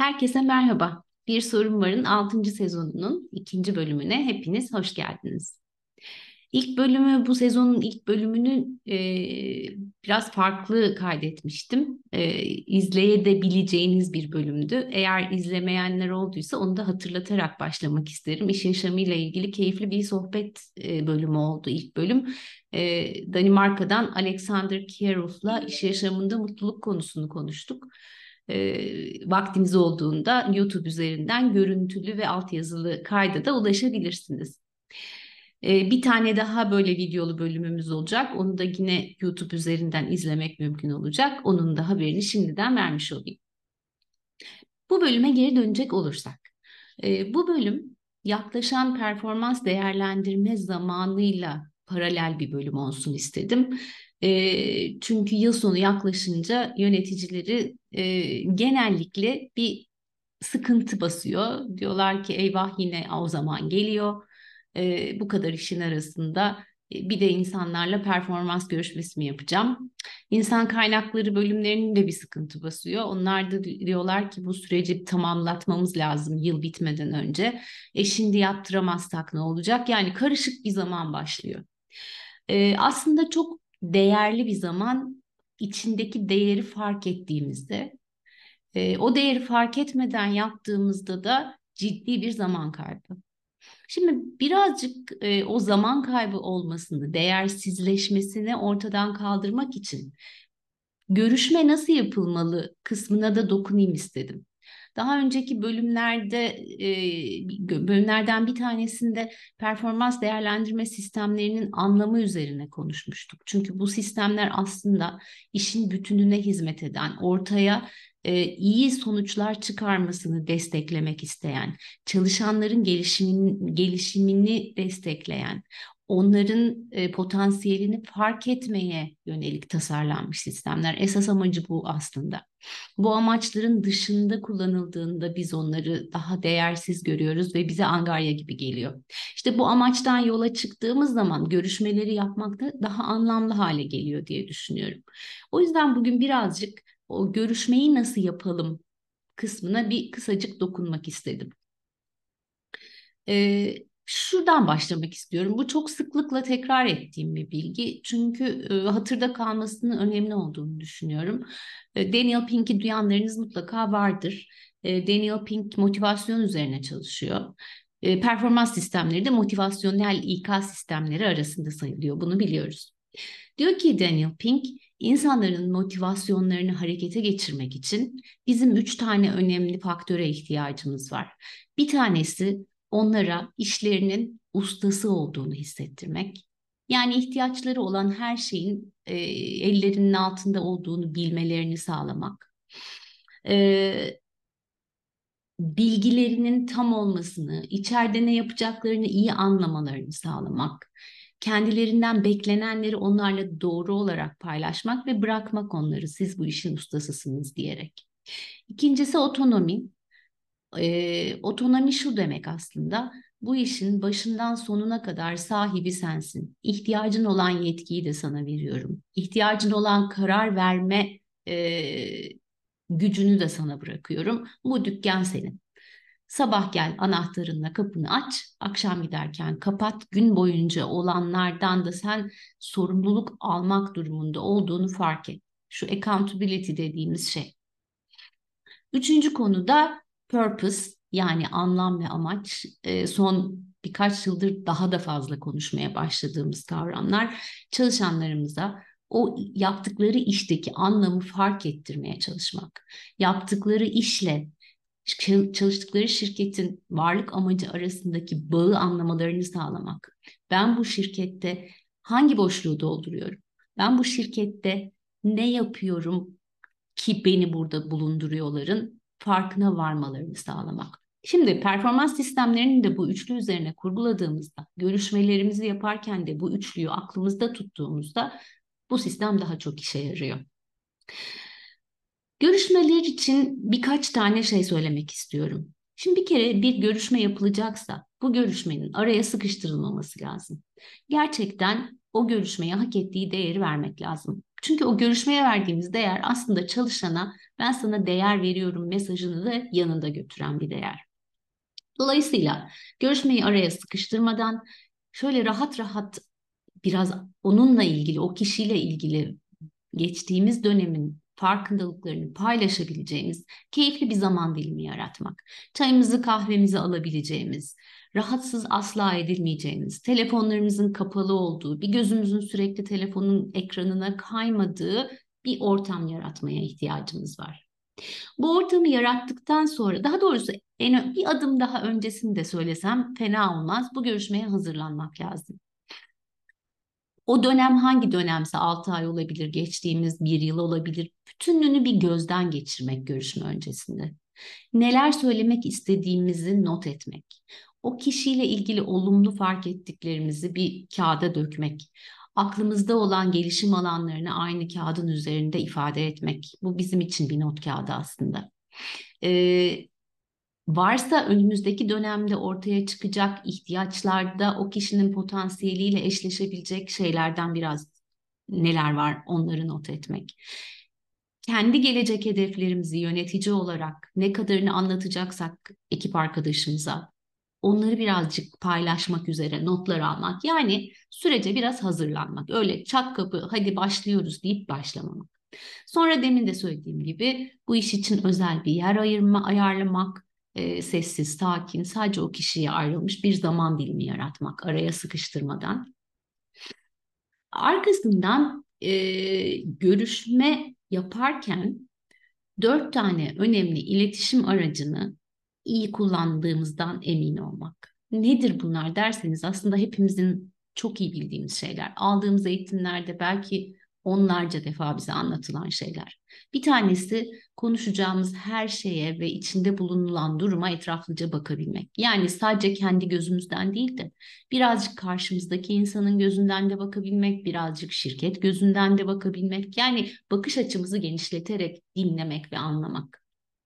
Herkese merhaba. Bir Sorun Var'ın 6. sezonunun 2. bölümüne hepiniz hoş geldiniz. Bu sezonun ilk bölümünü biraz farklı kaydetmiştim. İzleyebileceğiniz bir bölümdü. Eğer izlemeyenler olduysa onu da hatırlatarak başlamak isterim. İş yaşamıyla ilgili keyifli bir sohbet bölümü oldu ilk bölüm. Danimarka'dan Alexander Kierulf'la iş yaşamında mutluluk konusunu konuştuk. Vaktiniz olduğunda YouTube üzerinden görüntülü ve altyazılı kayda da ulaşabilirsiniz. Bir tane daha böyle videolu bölümümüz olacak. Onu da yine YouTube üzerinden izlemek mümkün olacak. Onun da haberini şimdiden vermiş olayım. Bu bölüme geri dönecek olursak. Bu bölüm yaklaşan performans değerlendirme zamanıyla paralel bir bölüm olsun istedim. Çünkü yıl sonu yaklaşınca yöneticileri genellikle bir sıkıntı basıyor. Diyorlar ki eyvah yine o zaman geliyor. Bu kadar işin arasında bir de insanlarla performans görüşmesi mi yapacağım? İnsan kaynakları bölümlerinin de bir sıkıntı basıyor. Onlar da diyorlar ki bu süreci tamamlatmamız lazım yıl bitmeden önce. Şimdi yaptıramazsak ne olacak? Yani karışık bir zaman başlıyor. Aslında çok değerli bir zaman, içindeki değeri fark ettiğimizde, o değeri fark etmeden yaptığımızda da ciddi bir zaman kaybı. Şimdi birazcık o zaman kaybı olmasını, değersizleşmesini ortadan kaldırmak için görüşme nasıl yapılmalı kısmına da dokunayım istedim. Daha önceki bölümlerden bir tanesinde performans değerlendirme sistemlerinin anlamı üzerine konuşmuştuk. Çünkü bu sistemler aslında işin bütününe hizmet eden, ortaya iyi sonuçlar çıkarmasını desteklemek isteyen, çalışanların gelişimini destekleyen, onların potansiyelini fark etmeye yönelik tasarlanmış sistemler. Esas amacı bu aslında. Bu amaçların dışında kullanıldığında biz onları daha değersiz görüyoruz ve bize angarya gibi geliyor. İşte bu amaçtan yola çıktığımız zaman görüşmeleri yapmak da daha anlamlı hale geliyor diye düşünüyorum. O yüzden bugün birazcık o görüşmeyi nasıl yapalım kısmına bir kısacık dokunmak istedim. Şuradan başlamak istiyorum. Bu çok sıklıkla tekrar ettiğim bir bilgi. Çünkü hatırda kalmasının önemli olduğunu düşünüyorum. Daniel Pink'i duyanlarınız mutlaka vardır. Daniel Pink motivasyon üzerine çalışıyor. Performans sistemleri de motivasyonel İK sistemleri arasında sayılıyor. Bunu biliyoruz. Diyor ki Daniel Pink, insanların motivasyonlarını harekete geçirmek için bizim 3 tane önemli faktöre ihtiyacımız var. Bir tanesi onlara işlerinin ustası olduğunu hissettirmek. Yani ihtiyaçları olan her şeyin ellerinin altında olduğunu bilmelerini sağlamak. E, Bilgilerinin tam olmasını, içeride ne yapacaklarını iyi anlamalarını sağlamak, kendilerinden beklenenleri onlarla doğru olarak paylaşmak ve bırakmak onları siz bu işin ustasısınız diyerek. İkincisi otonomi. Otonomi şu demek aslında. Bu işin başından sonuna kadar sahibi sensin. İhtiyacın olan yetkiyi de sana veriyorum. İhtiyacın olan karar verme gücünü de sana bırakıyorum. Bu dükkan senin. Sabah gel anahtarınla kapını aç, akşam giderken kapat. Gün boyunca olanlardan da sen sorumluluk almak durumunda olduğunu fark et. Şu accountability dediğimiz şey. Üçüncü konu da purpose yani anlam ve amaç. Son birkaç yıldır daha da fazla konuşmaya başladığımız kavramlar. Çalışanlarımıza o yaptıkları işteki anlamı fark ettirmeye çalışmak. Yaptıkları işle çalıştıkları şirketin varlık amacı arasındaki bağı anlamalarını sağlamak. Ben bu şirkette hangi boşluğu dolduruyorum? Ben bu şirkette ne yapıyorum ki beni burada bulunduruyorların farkına varmalarını sağlamak. Şimdi performans sistemlerinin de bu üçlü üzerine kurguladığımızda, görüşmelerimizi yaparken de bu üçlüyü aklımızda tuttuğumuzda bu sistem daha çok işe yarıyor. Görüşmeler için birkaç tane şey söylemek istiyorum. Şimdi bir kere bir görüşme yapılacaksa bu görüşmenin araya sıkıştırılmaması lazım. Gerçekten o görüşmeye hak ettiği değeri vermek lazım. Çünkü o görüşmeye verdiğimiz değer aslında çalışana ben sana değer veriyorum mesajını da yanında götüren bir değer. Dolayısıyla görüşmeyi araya sıkıştırmadan şöyle rahat rahat biraz onunla ilgili, o kişiyle ilgili geçtiğimiz dönemin farkındalıklarını paylaşabileceğimiz keyifli bir zaman dilimi yaratmak. Çayımızı, kahvemizi alabileceğimiz, rahatsız asla edilmeyeceğimiz, telefonlarımızın kapalı olduğu, bir gözümüzün sürekli telefonun ekranına kaymadığı bir ortam yaratmaya ihtiyacımız var. Bu ortamı yarattıktan sonra, daha doğrusu bir adım daha öncesini de söylesem fena olmaz. Bu görüşmeye hazırlanmak lazım. O dönem hangi dönemse 6 ay olabilir, geçtiğimiz bir yıl olabilir. Bütününü bir gözden geçirmek görüşme öncesinde. Neler söylemek istediğimizi not etmek. O kişiyle ilgili olumlu fark ettiklerimizi bir kağıda dökmek. Aklımızda olan gelişim alanlarını aynı kağıdın üzerinde ifade etmek. Bu bizim için bir not kağıdı aslında. Ee, Varsa önümüzdeki dönemde ortaya çıkacak ihtiyaçlarda o kişinin potansiyeliyle eşleşebilecek şeylerden biraz neler var onları not etmek. Kendi gelecek hedeflerimizi yönetici olarak ne kadarını anlatacaksak ekip arkadaşımıza onları birazcık paylaşmak üzere notlar almak. Yani sürece biraz hazırlanmak. Öyle çat kapı hadi başlıyoruz deyip başlamamak. Sonra demin de söylediğim gibi bu iş için özel bir yer ayarlamak, sessiz, sakin, sadece o kişiye ayrılmış bir zaman dilimi yaratmak, araya sıkıştırmadan. Arkasından görüşme yaparken 4 tane önemli iletişim aracını iyi kullandığımızdan emin olmak. Nedir bunlar derseniz aslında hepimizin çok iyi bildiğimiz şeyler. Aldığımız eğitimlerde belki onlarca defa bize anlatılan şeyler. Bir tanesi konuşacağımız her şeye ve içinde bulunulan duruma etraflıca bakabilmek. Yani sadece kendi gözümüzden değil de birazcık karşımızdaki insanın gözünden de bakabilmek, birazcık şirket gözünden de bakabilmek. Yani bakış açımızı genişleterek dinlemek ve anlamak.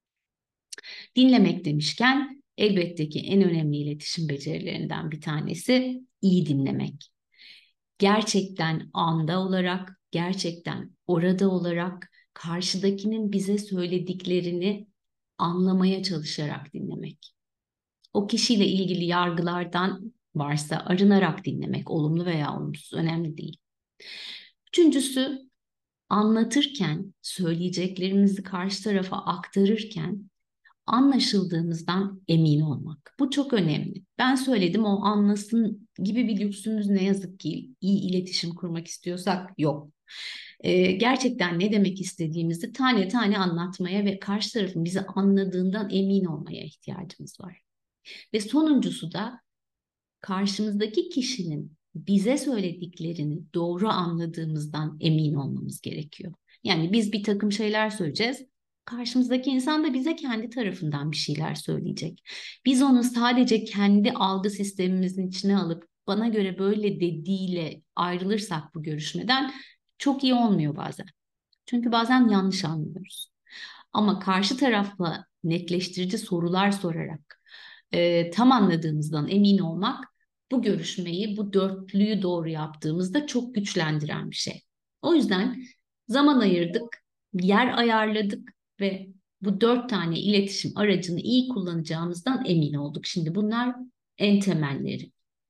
Dinlemek demişken elbette ki en önemli iletişim becerilerinden bir tanesi iyi dinlemek. Gerçekten anda olarak, gerçekten orada olarak karşıdakinin bize söylediklerini anlamaya çalışarak dinlemek. O kişiyle ilgili yargılardan varsa arınarak dinlemek, olumlu veya olumsuz önemli değil. Üçüncüsü, anlatırken, söyleyeceklerimizi karşı tarafa aktarırken anlaşıldığımızdan emin olmak. Bu çok önemli. Ben söyledim o anlasın gibi bir lüksümüz ne yazık ki iyi iletişim kurmak istiyorsak yok. Gerçekten ne demek istediğimizi tane tane anlatmaya ve karşı tarafın bizi anladığından emin olmaya ihtiyacımız var. Ve sonuncusu da karşımızdaki kişinin bize söylediklerini doğru anladığımızdan emin olmamız gerekiyor. Yani biz bir takım şeyler söyleyeceğiz. Karşımızdaki insan da bize kendi tarafından bir şeyler söyleyecek. Biz onu sadece kendi algı sistemimizin içine alıp bana göre böyle dediğiyle ayrılırsak bu görüşmeden çok iyi olmuyor bazen. Çünkü bazen yanlış anlıyoruz. Ama karşı tarafla netleştirici sorular sorarak tam anladığımızdan emin olmak bu görüşmeyi, bu dörtlüyü doğru yaptığımızda çok güçlendiren bir şey. O yüzden zaman ayırdık, yer ayarladık ve bu 4 tane iletişim aracını iyi kullanacağımızdan emin olduk. Şimdi bunlar en temelleri.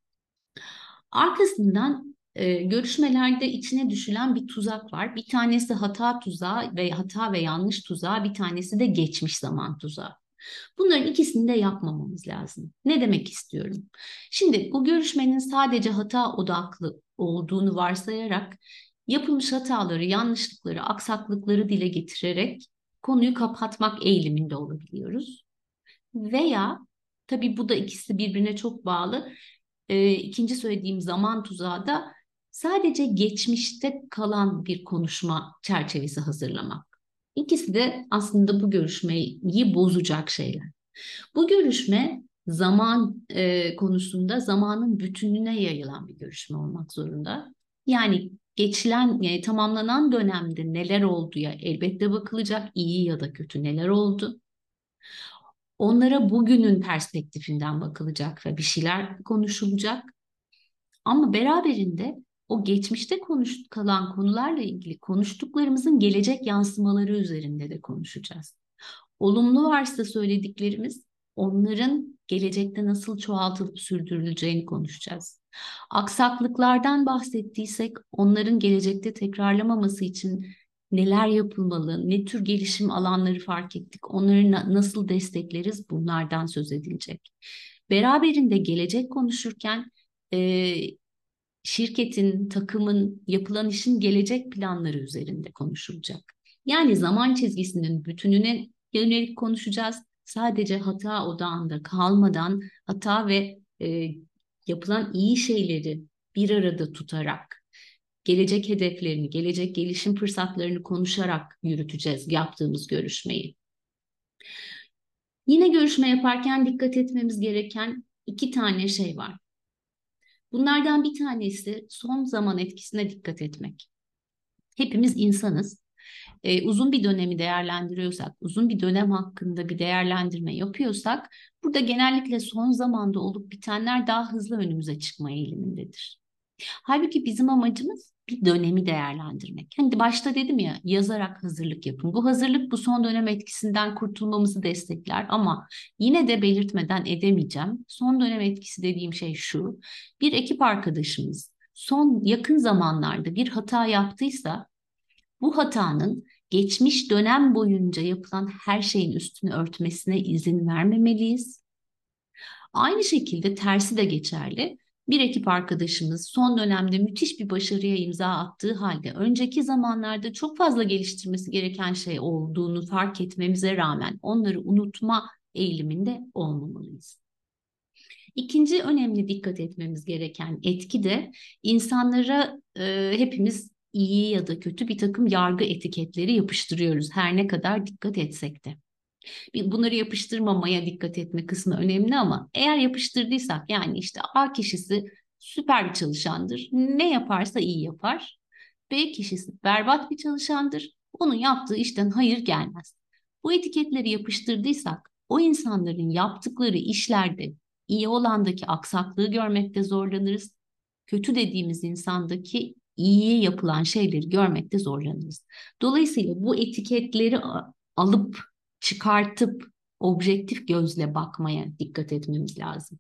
Arkasından görüşmelerde içine düşülen bir tuzak var. Bir tanesi hata tuzağı ve hata ve yanlış tuzağı, bir tanesi de geçmiş zaman tuzağı. Bunların ikisini de yapmamamız lazım. Ne demek istiyorum? Şimdi bu görüşmenin sadece hata odaklı olduğunu varsayarak yapılmış hataları, yanlışlıkları, aksaklıkları dile getirerek konuyu kapatmak eğiliminde olabiliyoruz. Veya tabii bu da ikisi birbirine çok bağlı. İkinci söylediğim zaman tuzağı da sadece geçmişte kalan bir konuşma çerçevesi hazırlamak. İkisi de aslında bu görüşmeyi bozacak şeyler. Bu görüşme zaman konusunda zamanın bütününe yayılan bir görüşme olmak zorunda. Yani geçilen, tamamlanan dönemde neler olduğuya elbette bakılacak, iyi ya da kötü neler oldu. Onlara bugünün perspektifinden bakılacak ve bir şeyler konuşulacak. Ama beraberinde o geçmişte kalan konularla ilgili konuştuklarımızın gelecek yansımaları üzerinde de konuşacağız. Olumlu varsa söylediklerimiz, onların gelecekte nasıl çoğaltılıp sürdürüleceğini konuşacağız. Aksaklıklardan bahsettiysek, onların gelecekte tekrarlamaması için neler yapılmalı, ne tür gelişim alanları fark ettik, onları nasıl destekleriz, bunlardan söz edilecek. Beraberinde gelecek konuşurken şirketin, takımın, yapılan işin gelecek planları üzerinde konuşulacak. Yani zaman çizgisinin bütününe yönelik konuşacağız. Sadece hata odağında kalmadan hata ve yapılan iyi şeyleri bir arada tutarak, gelecek hedeflerini, gelecek gelişim fırsatlarını konuşarak yürüteceğiz yaptığımız görüşmeyi. Yine görüşme yaparken dikkat etmemiz gereken iki tane şey var. Bunlardan bir tanesi son zaman etkisine dikkat etmek. Hepimiz insanız. Uzun bir dönemi değerlendiriyorsak, uzun bir dönem hakkında bir değerlendirme yapıyorsak, burada genellikle son zamanda olup bitenler daha hızlı önümüze çıkma eğilimindedir. Halbuki bizim amacımız bir dönemi değerlendirmek. Hani başta dedim ya, yazarak hazırlık yapın. Bu hazırlık bu son dönem etkisinden kurtulmamızı destekler ama yine de belirtmeden edemeyeceğim. Son dönem etkisi dediğim şey şu: bir ekip arkadaşımız son yakın zamanlarda bir hata yaptıysa, bu hatanın geçmiş dönem boyunca yapılan her şeyin üstünü örtmesine izin vermemeliyiz. Aynı şekilde tersi de geçerli. Bir ekip arkadaşımız son dönemde müthiş bir başarıya imza attığı halde önceki zamanlarda çok fazla geliştirmesi gereken şey olduğunu fark etmemize rağmen onları unutma eğiliminde olmamalıyız. İkinci önemli dikkat etmemiz gereken etki de insanlara hepimiz iyi ya da kötü bir takım yargı etiketleri yapıştırıyoruz her ne kadar dikkat etsek de. Bunları yapıştırmamaya dikkat etme kısmı önemli ama eğer yapıştırdıysak, yani işte A kişisi süper bir çalışandır, ne yaparsa iyi yapar. B kişisi berbat bir çalışandır, onun yaptığı işten hayır gelmez. Bu etiketleri yapıştırdıysak o insanların yaptıkları işlerde iyi olandaki aksaklığı görmekte zorlanırız. Kötü dediğimiz insandaki iyi yapılan şeyleri görmekte zorlanırız. Dolayısıyla bu etiketleri alıp çıkartıp objektif gözle bakmaya dikkat etmemiz lazım.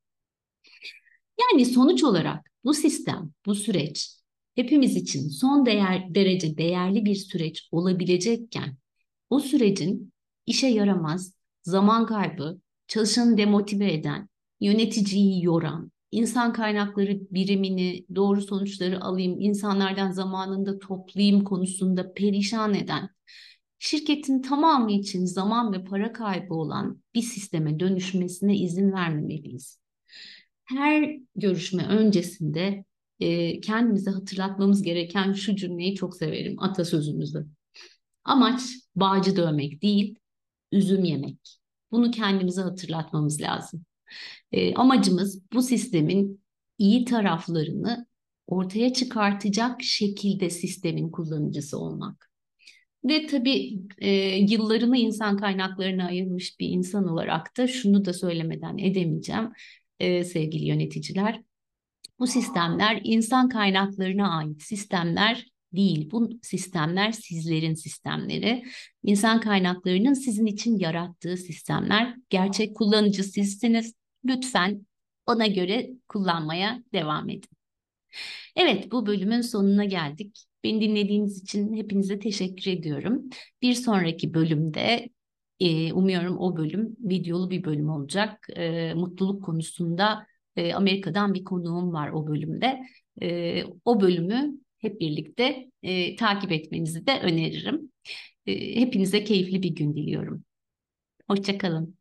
Yani sonuç olarak bu sistem, bu süreç hepimiz için derece değerli bir süreç olabilecekken, o sürecin işe yaramaz, zaman kaybı, çalışanı demotive eden, yöneticiyi yoran, insan kaynakları birimini doğru sonuçları alayım, insanlardan zamanında toplayayım konusunda perişan eden, şirketin tamamı için zaman ve para kaybı olan bir sisteme dönüşmesine izin vermemeliyiz. Her görüşme öncesinde kendimize hatırlatmamız gereken şu cümleyi çok severim, atasözümüzü. Amaç bağcı dövmek değil, üzüm yemek. Bunu kendimize hatırlatmamız lazım. Amacımız bu sistemin iyi taraflarını ortaya çıkartacak şekilde sistemin kullanıcısı olmak. Ve tabii yıllarını insan kaynaklarına ayırmış bir insan olarak da şunu da söylemeden edemeyeceğim sevgili yöneticiler. Bu sistemler insan kaynaklarına ait sistemler değil. Bu sistemler sizlerin sistemleri. İnsan kaynaklarının sizin için yarattığı sistemler. Gerçek kullanıcı sizsiniz. Lütfen ona göre kullanmaya devam edin. Evet, bu bölümün sonuna geldik. Beni dinlediğiniz için hepinize teşekkür ediyorum. Bir sonraki bölümde umuyorum o bölüm videolu bir bölüm olacak. Mutluluk konusunda Amerika'dan bir konuğum var o bölümde. O bölümü hep birlikte takip etmenizi de öneririm. Hepinize keyifli bir gün diliyorum. Hoşça kalın.